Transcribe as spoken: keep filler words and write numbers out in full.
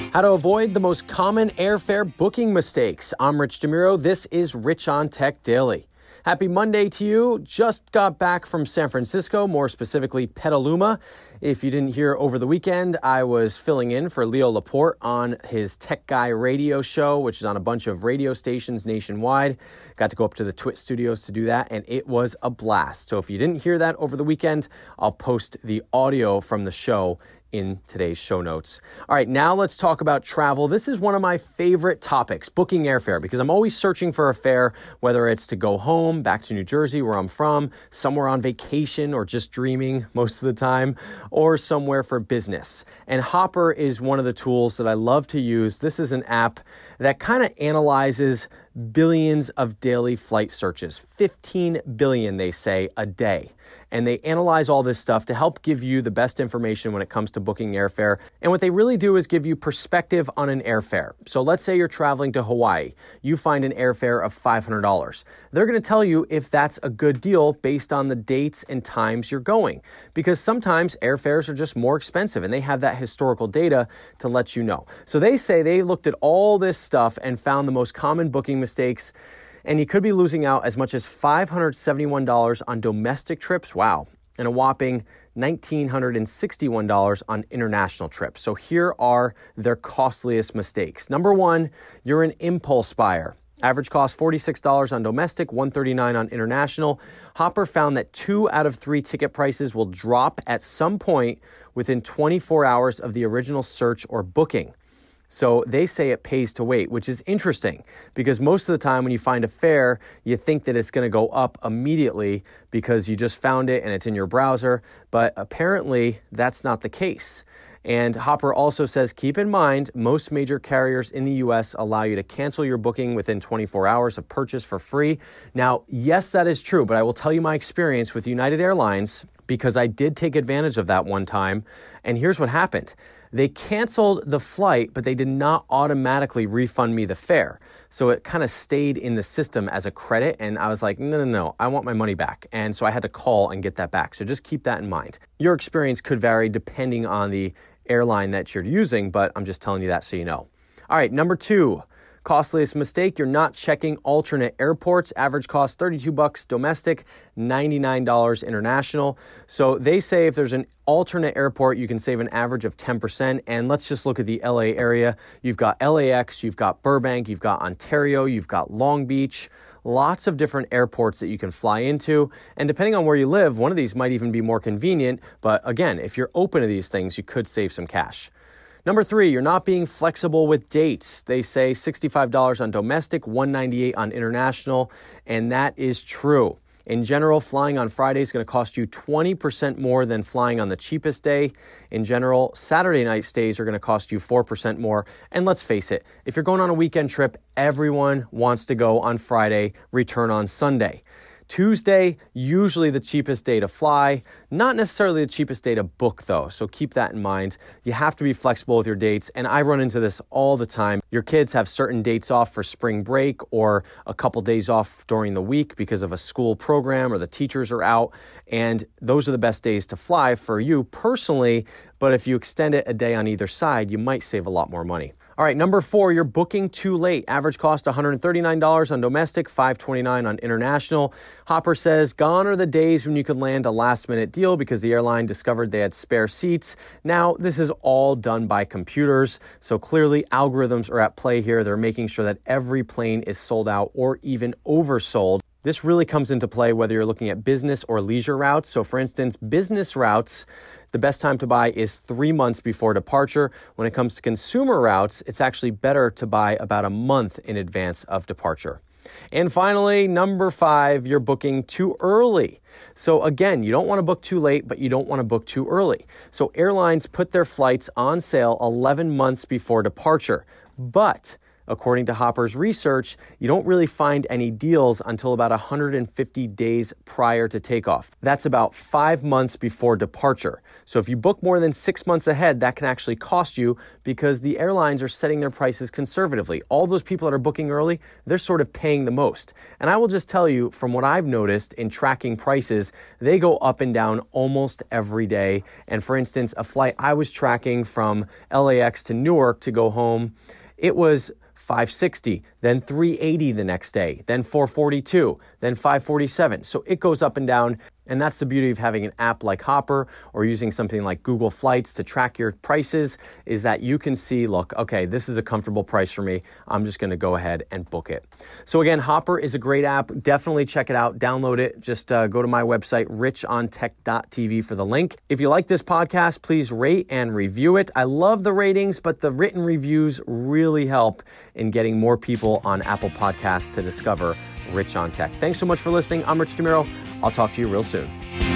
How to avoid the most common airfare booking mistakes. I'm Rich DeMuro. This is Rich on Tech Daily. Happy Monday to you. Just got back from San Francisco, more specifically Petaluma. If you didn't hear over the weekend, I was filling in for Leo Laporte on his Tech Guy radio show, which is on a bunch of radio stations nationwide. Got to go up to the Twit studios to do that, and it was a blast. So if you didn't hear that over the weekend, I'll post the audio from the show in today's show notes. All right, now let's talk about travel. This is one of my favorite topics, booking airfare, because I'm always searching for a fare, whether it's to go home, back to New Jersey, where I'm from, somewhere on vacation, or just dreaming most of the time, or somewhere for business. And Hopper is one of the tools that I love to use. This is an app that kind of analyzes billions of daily flight searches, fifteen billion, they say, a day. And they analyze all this stuff to help give you the best information when it comes to booking airfare. And what they really do is give you perspective on an airfare. So let's say you're traveling to Hawaii. You find an airfare of five hundred dollars. They're going to tell you if that's a good deal based on the dates and times you're going. Because sometimes airfares are just more expensive, and they have that historical data to let you know. So they say they looked at all this stuff and found the most common booking mistakes. And you could be losing out as much as five hundred seventy-one dollars on domestic trips, wow, and a whopping one thousand nine hundred sixty-one dollars on international trips. So here are their costliest mistakes. Number one, you're an impulse buyer. Average cost forty-six dollars on domestic, one hundred thirty-nine dollars on international. Hopper found that two out of three ticket prices will drop at some point within twenty-four hours of the original search or booking. So they say it pays to wait, which is interesting because most of the time when you find a fare, you think that it's going to go up immediately because you just found it and it's in your browser. But apparently that's not the case. And Hopper also says, keep in mind, most major carriers in the U S allow you to cancel your booking within twenty-four hours of purchase for free. Now, yes, that is true, but I will tell you my experience with United Airlines because I did take advantage of that one time. And here's what happened. They canceled the flight, but they did not automatically refund me the fare. So it kind of stayed in the system as a credit. And I was like, no, no, no, I want my money back. And so I had to call and get that back. So just keep that in mind. Your experience could vary depending on the airline that you're using, but I'm just telling you that so you know. All right, number two. Costliest mistake, you're not checking alternate airports. Average cost thirty-two bucks domestic, ninety-nine dollars international. So they say if there's an alternate airport, you can save an average of ten percent. And let's just look at the L A area. You've got L A X, you've got Burbank, you've got Ontario, you've got Long Beach. Lots of different airports that you can fly into. And depending on where you live, one of these might even be more convenient. But again, if you're open to these things, you could save some cash. Number three, you're not being flexible with dates. They say sixty-five dollars on domestic, one hundred ninety-eight dollars on international, and that is true. In general, flying on Friday is going to cost you twenty percent more than flying on the cheapest day. In general, Saturday night stays are going to cost you four percent more. And let's face it, if you're going on a weekend trip, everyone wants to go on Friday, return on Sunday. Tuesday, usually the cheapest day to fly, not necessarily the cheapest day to book though, so keep that in mind. You have to be flexible with your dates, and I run into this all the time. Your kids have certain dates off for spring break or a couple days off during the week because of a school program or the teachers are out, and those are the best days to fly for you personally, but if you extend it a day on either side, you might save a lot more money. All right, number four, you're booking too late. Average cost one hundred thirty-nine dollars on domestic, five hundred twenty-nine dollars on international. Hopper says, gone are the days when you could land a last-minute deal because the airline discovered they had spare seats. Now, this is all done by computers, so clearly algorithms are at play here. They're making sure that every plane is sold out or even oversold. This really comes into play whether you're looking at business or leisure routes. So for instance, business routes, the best time to buy is three months before departure. When it comes to consumer routes, it's actually better to buy about a month in advance of departure. And finally, number five, you're booking too early. So again, you don't want to book too late, but you don't want to book too early. So airlines put their flights on sale eleven months before departure. But according to Hopper's research, you don't really find any deals until about one hundred fifty days prior to takeoff. That's about five months before departure. So if you book more than six months ahead, that can actually cost you because the airlines are setting their prices conservatively. All those people that are booking early, they're sort of paying the most. And I will just tell you, from what I've noticed in tracking prices, they go up and down almost every day. And for instance, a flight I was tracking from L A X to Newark to go home, it was five sixty, then three eighty the next day, then four forty-two, then five forty-seven. So it goes up and down. And that's the beauty of having an app like Hopper or using something like Google Flights to track your prices, is that you can see, look, okay, this is a comfortable price for me. I'm just going to go ahead and book it. So again, Hopper is a great app. Definitely check it out. Download it. Just uh, go to my website, rich on tech dot t v for the link. If you like this podcast, please rate and review it. I love the ratings, but the written reviews really help in getting more people on Apple Podcasts to discover Rich on Tech. Thanks so much for listening. I'm Rich DeMuro. I'll talk to you real soon.